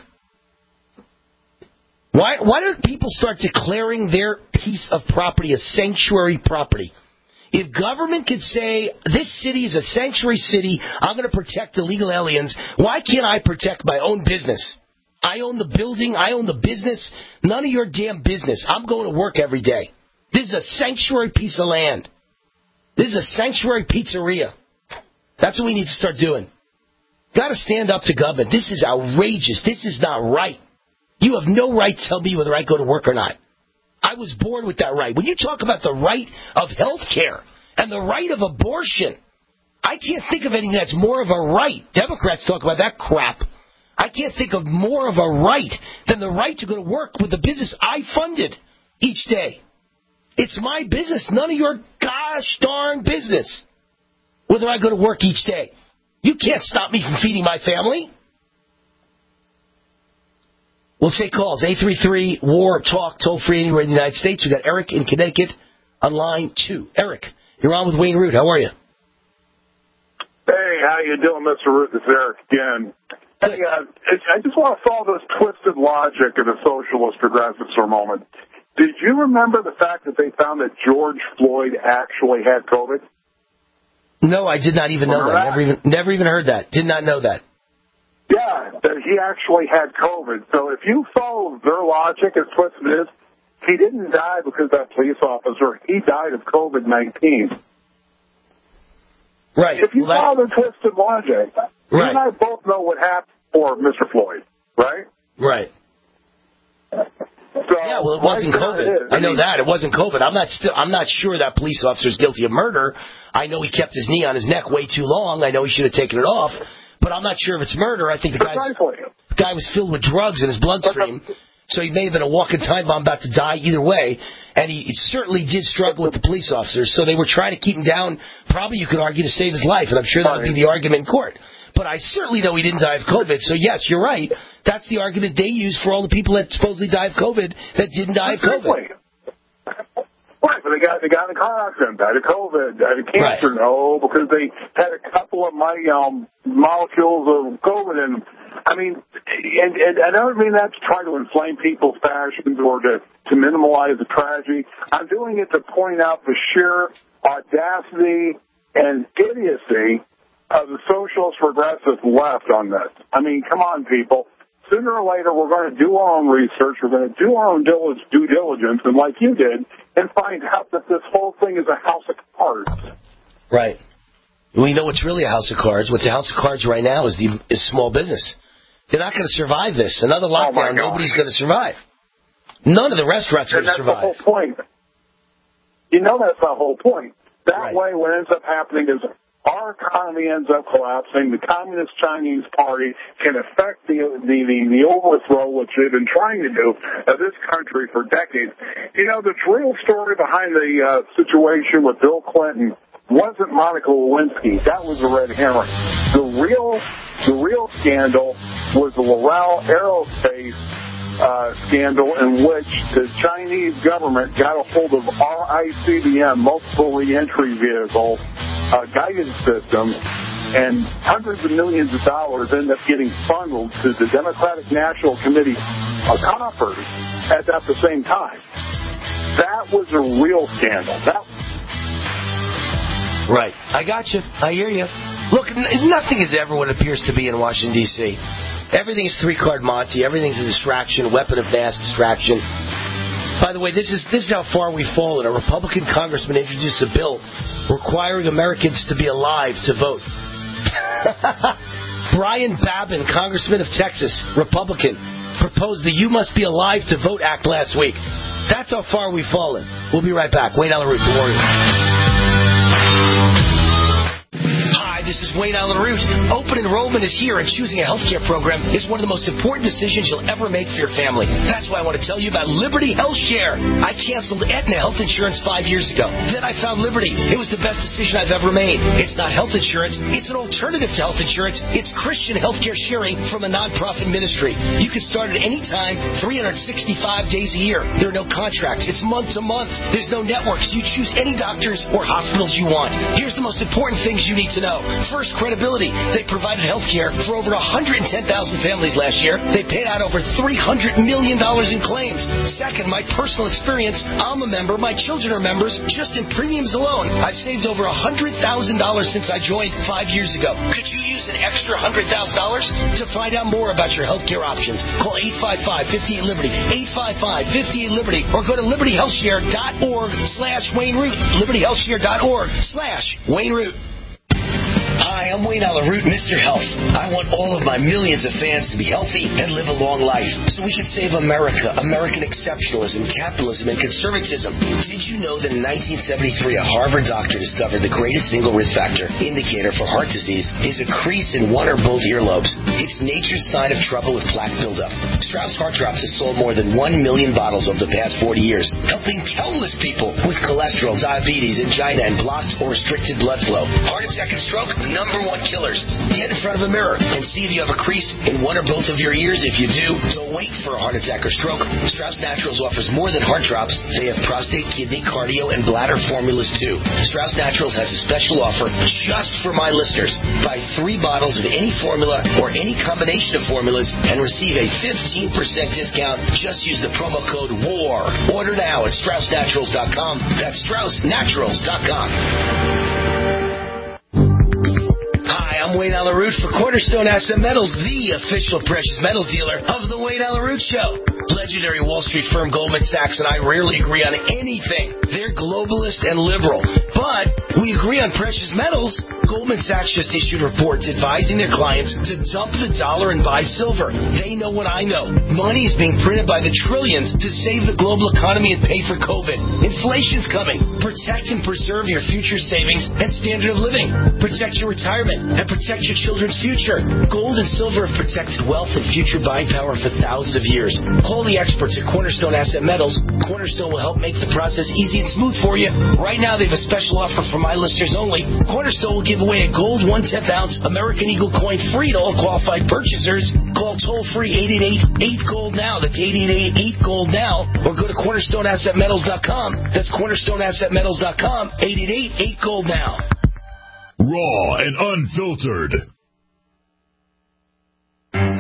Why, why don't people start declaring their piece of property a sanctuary property? If government could say, this city is a sanctuary city, I'm going to protect illegal aliens, why can't I protect my own business? I own the building, I own the business, none of your damn business. I'm going to work every day. This is a sanctuary piece of land. This is a sanctuary pizzeria. That's what we need to start doing. Got to stand up to government. This is outrageous. This is not right. You have no right to tell me whether I go to work or not. I was born with that right. When you talk about the right of health care and the right of abortion, I can't think of anything that's more of a right. Democrats talk about that crap. I can't think of more of a right than the right to go to work with the business I funded each day. It's my business, none of your gosh darn business, whether I go to work each day. You can't stop me from feeding my family. We'll take calls, eight three three, W A R, talk, toll-free anywhere in the United States. We've got Eric in Connecticut on line two. Eric, you're on with Wayne Root. How are you? Hey, how you doing, Mister Root? This is Eric again. Hey, uh, I just want to follow this twisted logic of the socialist progressives for a moment. Did you remember the fact that they found that George Floyd actually had COVID? No, I did not even know that. Never even, never even heard that. Did not know that. Yeah, that he actually had COVID. So if you follow their logic as twisted it is, he didn't die because that police officer, he died of COVID nineteen. Right. If you well, follow the twisted logic, right. You and I both know what happened for Mister Floyd, right? Right. So, yeah, well, it wasn't COVID. It I know that. It wasn't COVID. I'm not still. I'm not sure that police officer is guilty of murder. I know he kept his knee on his neck way too long. I know he should have taken it off. But I'm not sure if it's murder. I think the guy's, the guy was filled with drugs in his bloodstream. So he may have been a walking time bomb about to die either way. And he certainly did struggle with the police officers. So they were trying to keep him down, probably you could argue, to save his life. And I'm sure that would be the argument in court. But I certainly know he didn't die of COVID. So, yes, you're right. That's the argument they use for all the people that supposedly died of COVID that didn't die of COVID. Right, but they got they got in a car accident, died of COVID, died of cancer. Right. No, because they had a couple of my um, molecules of COVID in them. I mean, and, and I don't mean that to try to inflame people's passions or to, to minimize the tragedy. I'm doing it to point out the sheer audacity and idiocy of the socialist progressive left on this. I mean, come on, people. Sooner or later, we're going to do our own research. We're going to do our own due diligence, and like you did, and find out that this whole thing is a house of cards. Right. We know what's really a house of cards. What's a house of cards right now is the is small business. They're not going to survive this. Another lockdown, oh nobody's going to survive. None of the restaurants are going to survive. That's the whole point. You know that's the whole point. That right. way, what ends up happening is our economy ends up collapsing. The Communist Chinese Party can affect the, the, the, the overthrow, which they've been trying to do, of this country for decades. You know, the real story behind the uh, situation with Bill Clinton wasn't Monica Lewinsky. That was a red herring. The real, the real scandal was the Loral Aerospace uh, scandal, in which the Chinese government got a hold of our I C B M, multiple reentry vehicles, uh, guidance system, and hundreds of millions of dollars end up getting funneled to the Democratic National Committee uh, coffers at, at the same time. That was a real scandal. That Right. I got you. I hear you. Look, n- nothing is ever what it appears to be in Washington, D C Everything is three-card Monty. Everything's a distraction, weapon of mass distraction. By the way, this is this is how far we've fallen. A Republican congressman introduced a bill requiring Americans to be alive to vote. Brian Babin, congressman of Texas, Republican, proposed the You Must Be Alive to Vote Act last week. That's how far we've fallen. We'll be right back. Wayne Allyn Root, the Warrior. This is Wayne Allyn Root. Open enrollment is here, and choosing a healthcare program is one of the most important decisions you'll ever make for your family. That's why I want to tell you about Liberty Health Share. I canceled Aetna health insurance five years ago. Then I found Liberty. It was the best decision I've ever made. It's not health insurance. It's an alternative to health insurance. It's Christian healthcare sharing from a nonprofit ministry. You can start at any time, three hundred sixty-five days a year. There are no contracts. It's month to month. There's no networks. You choose any doctors or hospitals you want. Here's the most important things you need to know. First, credibility. They provided health care for over one hundred ten thousand families last year. They paid out over three hundred million dollars in claims. Second, my personal experience. I'm a member. My children are members. Just in premiums alone, I've saved over one hundred thousand dollars since I joined five years ago. Could you use an extra one hundred thousand dollars? To find out more about your health care options, call eight five five, five eight, Liberty, eight five five, five eight, Liberty, or go to liberty health share dot org slash Wayne Root, liberty health share dot org slash Wayne Root. Hi, I'm Wayne Allyn Root, Mister Health. I want all of my millions of fans to be healthy and live a long life so we can save America, American exceptionalism, capitalism, and conservatism. Did you know that in nineteen seventy-three, a Harvard doctor discovered the greatest single risk factor indicator for heart disease is a crease in one or both earlobes? It's nature's sign of trouble with plaque buildup. Strauss Heart Drops has sold more than one million bottles over the past forty years, helping countless people with cholesterol, diabetes, angina, and blocked or restricted blood flow. Heart attack and stroke, number one killers. Get in front of a mirror and see if you have a crease in one or both of your ears. If you do, don't wait for a heart attack or stroke. Strauss Naturals offers more than heart drops. They have prostate, kidney, cardio, and bladder formulas too. Strauss Naturals has a special offer just for my listeners. Buy three bottles of any formula or any combination of formulas and receive a fifteen percent discount. Just use the promo code WAR. Order now at Strauss Naturals dot com. That's Strauss Naturals dot com. Hi, I'm Wayne Allyn Root for Cornerstone Asset Metals, the official precious metals dealer of the Wayne Allyn Root Show. Legendary Wall Street firm Goldman Sachs and I rarely agree on anything. They're globalist and liberal, but we agree on precious metals. Goldman Sachs just issued reports advising their clients to dump the dollar and buy silver. They know what I know. Money is being printed by the trillions to save the global economy and pay for COVID. Inflation's coming. Protect and preserve your future savings and standard of living. Protect your retirement and protect your children's future. Gold and silver have protected wealth and future buying power for thousands of years. Call the experts at Cornerstone Asset Metals. Cornerstone will help make the process easy and smooth for you. Right now, they have a special offer for my listeners only. Cornerstone will give away a gold one-tenth ounce American Eagle coin free to all qualified purchasers. Call toll-free eight eight eight, eight gold now. That's eight eight eight, eight gold now. Or go to cornerstone asset metals dot com. That's cornerstone asset metals dot com. eight eight eight, eight gold now. Raw and unfiltered.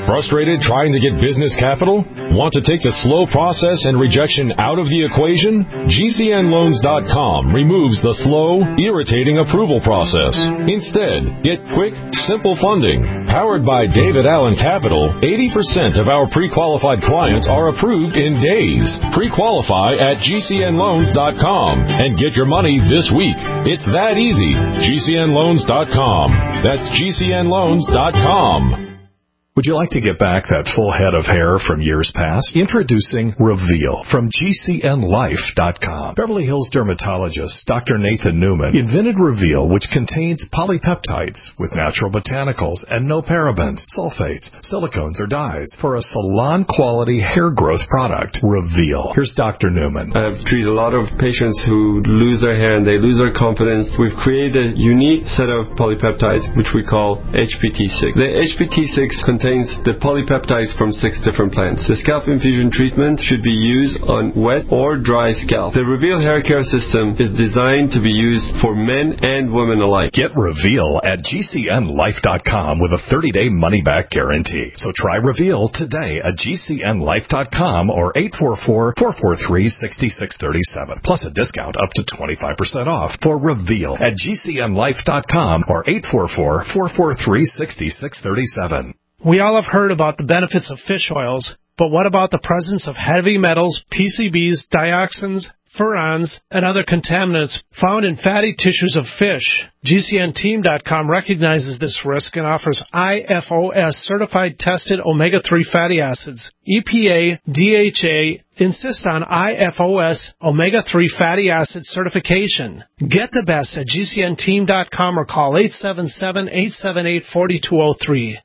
Frustrated trying to get business capital? Want to take the slow process and rejection out of the equation? G C N loans dot com removes the slow, irritating approval process. Instead, get quick, simple funding. Powered by David Allen Capital, eighty percent of our pre-qualified clients are approved in days. Pre-qualify at G C N loans dot com and get your money this week. It's that easy. G C N loans dot com. That's G C N loans dot com. Would you like to get back that full head of hair from years past? Introducing Reveal from G C N life dot com. Beverly Hills dermatologist Doctor Nathan Newman invented Reveal, which contains polypeptides with natural botanicals and no parabens, sulfates, silicones, or dyes for a salon-quality hair growth product. Reveal. Here's Doctor Newman. I've treated a lot of patients who lose their hair and they lose their confidence. We've created a unique set of polypeptides, which we call H P T six. The H P T six contains contains the polypeptides from six different plants. The scalp infusion treatment should be used on wet or dry scalp. The Reveal hair care system is designed to be used for men and women alike. Get Reveal at G C N life dot com with a thirty-day money-back guarantee. So try Reveal today at G C N life dot com or eight four four, four four three, six six three seven. Plus a discount up to twenty-five percent off for Reveal at G C N life dot com or eight four four, four four three, six six three seven. We all have heard about the benefits of fish oils, but what about the presence of heavy metals, P C Bs, dioxins, furans, and other contaminants found in fatty tissues of fish? G C N team dot com recognizes this risk and offers I F O S certified tested omega three fatty acids. E P A, D H A insist on I F O S omega three fatty acid certification. Get the best at G C N team dot com or call eight seven seven, eight seven eight, four two zero three.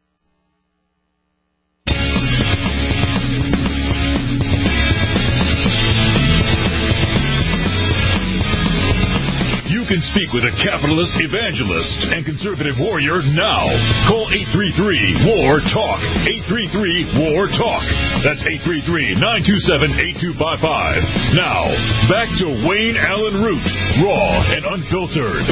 You can speak with a capitalist, evangelist, and conservative warrior now. Call eight three three, W A R, TALK. eight three three, W A R, TALK. That's eight three three, nine two seven, eight two five five. Now, back to Wayne Allen Root, raw and unfiltered.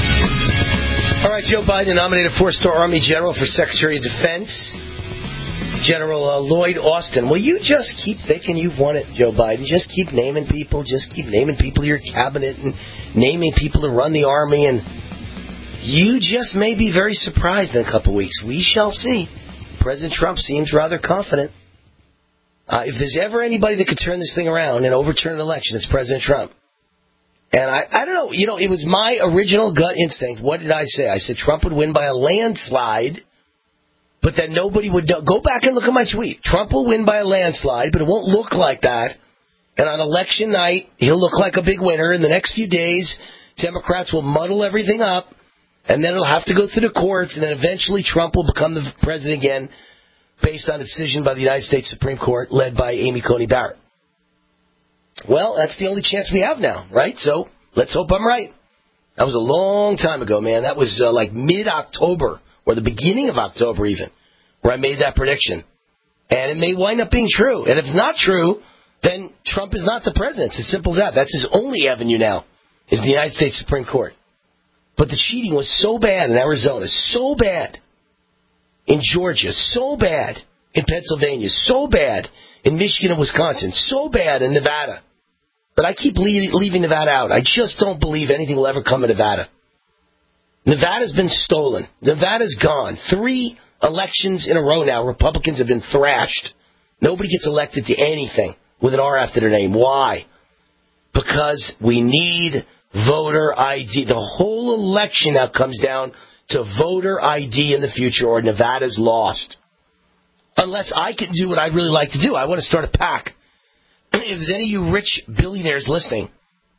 All right, Joe Biden nominated four-star Army general for Secretary of Defense, General uh, Lloyd Austin. Will you just keep thinking you've won it, Joe Biden? Just keep naming people. Just keep naming people to your cabinet and naming people to run the Army. And you just may be very surprised in a couple of weeks. We shall see. President Trump seems rather confident. Uh, if there's ever anybody that could turn this thing around and overturn an election, it's President Trump. And I, I don't know. You know, it was my original gut instinct. What did I say? I said Trump would win by a landslide. But then nobody would know. Go back and look at my tweet. Trump will win by a landslide, but it won't look like that. And on election night, he'll look like a big winner. In the next few days, Democrats will muddle everything up, and then it'll have to go through the courts, and then eventually Trump will become the president again based on a decision by the United States Supreme Court led by Amy Coney Barrett. Well, that's the only chance we have now, right? So let's hope I'm right. That was a long time ago, man. That was uh, like mid-October. Or the beginning of October even, where I made that prediction. And it may wind up being true. And if it's not true, then Trump is not the president. It's as simple as that. That's his only avenue now, is the United States Supreme Court. But the cheating was so bad in Arizona, so bad in Georgia, so bad in Pennsylvania, so bad in Michigan and Wisconsin, so bad in Nevada. But I keep leaving Nevada out. I just don't believe anything will ever come of Nevada. Nevada's been stolen. Nevada's gone. Three elections in a row now, Republicans have been thrashed. Nobody gets elected to anything with an R after their name. Why? Because we need voter I D. The whole election now comes down to voter I D in the future, or Nevada's lost. Unless I can do what I'd really like to do. I want to start a PAC. If there's any of you rich billionaires listening,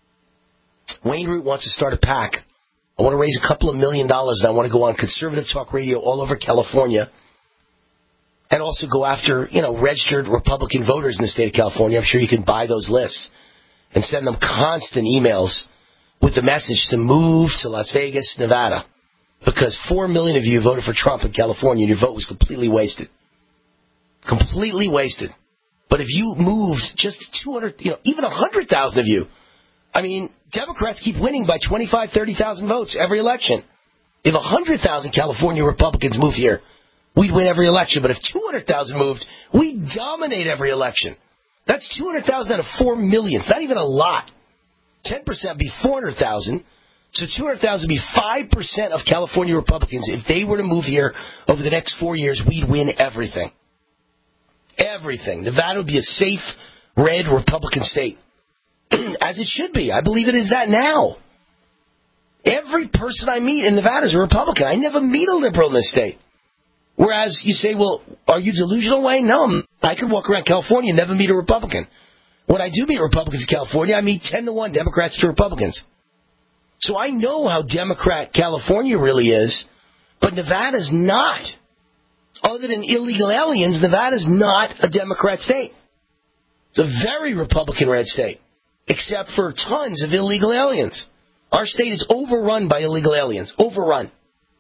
Wayne Root wants to start a PAC. I want to raise a couple of million dollars, and I want to go on conservative talk radio all over California and also go after, you know, registered Republican voters in the state of California. I'm sure you can buy those lists and send them constant emails with the message to move to Las Vegas, Nevada, because four million of you voted for Trump in California, and your vote was completely wasted. Completely wasted. But if you moved just two hundred, you know, even one hundred thousand of you, I mean, Democrats keep winning by twenty-five, thirty thousand votes every election. If one hundred thousand California Republicans move here, we'd win every election. But if two hundred thousand moved, we'd dominate every election. That's two hundred thousand out of four million. It's not even a lot. ten percent would be four hundred thousand. So two hundred thousand would be five percent of California Republicans. If they were to move here over the next four years, we'd win everything. Everything. Nevada would be a safe, red Republican state. As it should be. I believe it is that now. Every person I meet in Nevada is a Republican. I never meet a liberal in this state. Whereas you say, well, are you delusional, Wayne? No, I could walk around California and never meet a Republican. When I do meet Republicans in California, I meet ten to one Democrats to Republicans. So I know how Democrat California really is, but Nevada's not. Other than illegal aliens, Nevada's not a Democrat state. It's a very Republican red state, except for tons of illegal aliens. Our state is overrun by illegal aliens. Overrun.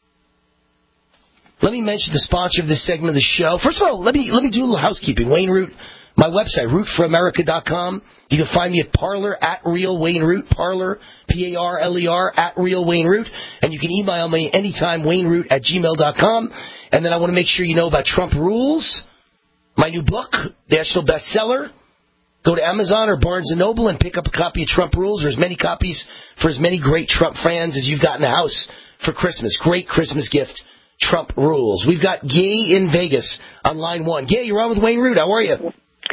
Let me mention the sponsor of this segment of the show. First of all, let me let me do a little housekeeping. Wayne Root, my website, root for america dot com. You can find me at Parler at Real Wayne Root. Parler, P A R L E R, at Real Wayne Root. And you can email me anytime, wayneroot at gmail dot com. And then I want to make sure you know about Trump Rules, my new book, national bestseller. Go to Amazon or Barnes and Noble and pick up a copy of Trump Rules, or as many copies for as many great Trump fans as you've got in the house for Christmas. Great Christmas gift, Trump Rules. We've got Gay in Vegas on line one. Gay, you're on with Wayne Root. How are you? Well,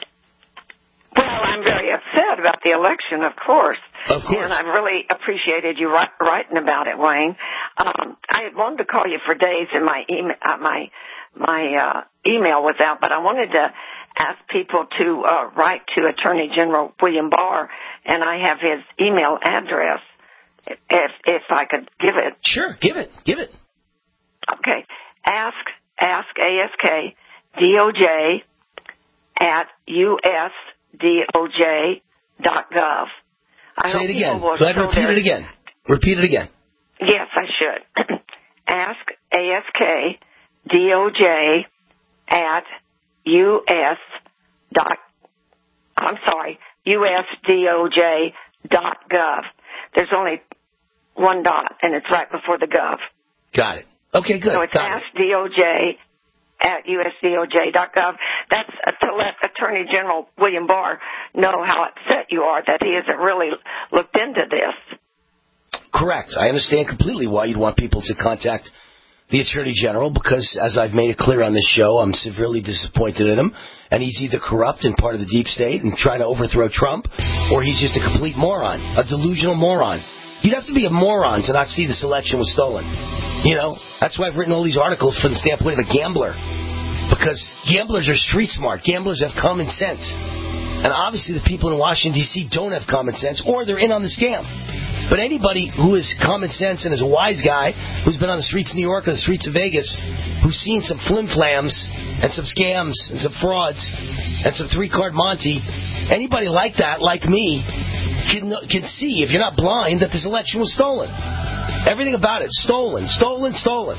I'm very upset about the election, of course. Of course. And I've really appreciated you write, writing about it, Wayne. Um, I had wanted to call you for days, and my email, uh, my my uh, email was out, but I wanted to ask people to uh, write to Attorney General William Barr, and I have his email address. If if I could give it. Sure, give it, give it. Okay, ask ask A S K D O J at U S D O J dot gov. I Say it again. Go ahead, repeat it again. Repeat it again. Yes, I should. Ask A S K D O J at U S dot, I'm sorry, U S D O J dot gov. There's only one dot, and it's right before the gov. Got it. Okay, good. So it's Got Ask D O J at U S D O J dot gov. That's to let Attorney General William Barr know how upset you are that he hasn't really looked into this. Correct. I understand completely why you'd want people to contact the Attorney General, because, as I've made it clear on this show, I'm severely disappointed in him, and he's either corrupt and part of the deep state and trying to overthrow Trump, or he's just a complete moron, a delusional moron. You'd have to be a moron to not see this election was stolen. You know, that's why I've written all these articles from the standpoint of a gambler, because gamblers are street smart. Gamblers have common sense. And obviously the people in Washington, D C don't have common sense, or they're in on the scam. But anybody who is common sense and is a wise guy, who's been on the streets of New York or the streets of Vegas, who's seen some flim-flams and some scams and some frauds and some three-card Monty, anybody like that, like me, can can see, if you're not blind, that this election was stolen. Everything about it, stolen, stolen, stolen.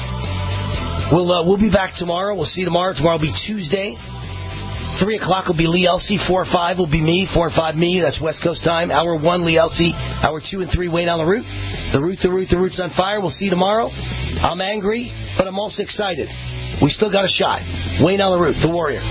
We'll, uh, we'll be back tomorrow. We'll see you tomorrow. Tomorrow will be Tuesday. Three o'clock will be Lee Elsey. Four or five will be me. Four and five me. That's West Coast time. Hour one, Lee Elsey. Hour two and three, Wayne on the Root. The Root, the Root, the Root's on fire. We'll see you tomorrow. I'm angry, but I'm also excited. We still got a shot. Wayne on the Root, the Warrior.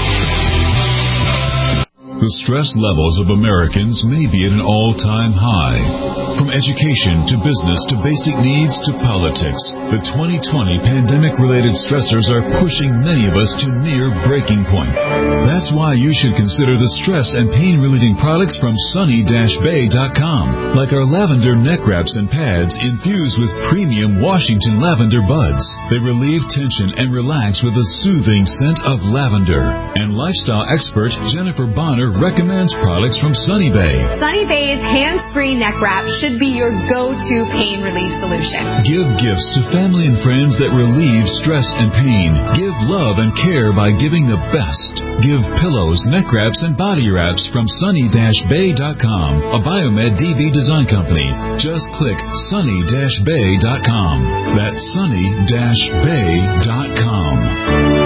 The stress levels of Americans may be at an all-time high. From education to business to basic needs to politics, the twenty twenty pandemic-related stressors are pushing many of us to near breaking point. That's why you should consider the stress and pain-relieving products from sunny dash bay dot com, like our lavender neck wraps and pads infused with premium Washington lavender buds. They relieve tension and relax with a soothing scent of lavender. And lifestyle expert Jennifer Bonner recommends products from Sunny Bay. Sunny Bay's hands-free neck wrap should be your go-to pain relief solution. Give gifts to family and friends that relieve stress and pain. Give love and care by giving the best. Give pillows, neck wraps, and body wraps from sunny dash bay dot com, a Biomed D B design company. Just click sunny dash bay dot com. That's sunny dash bay dot com.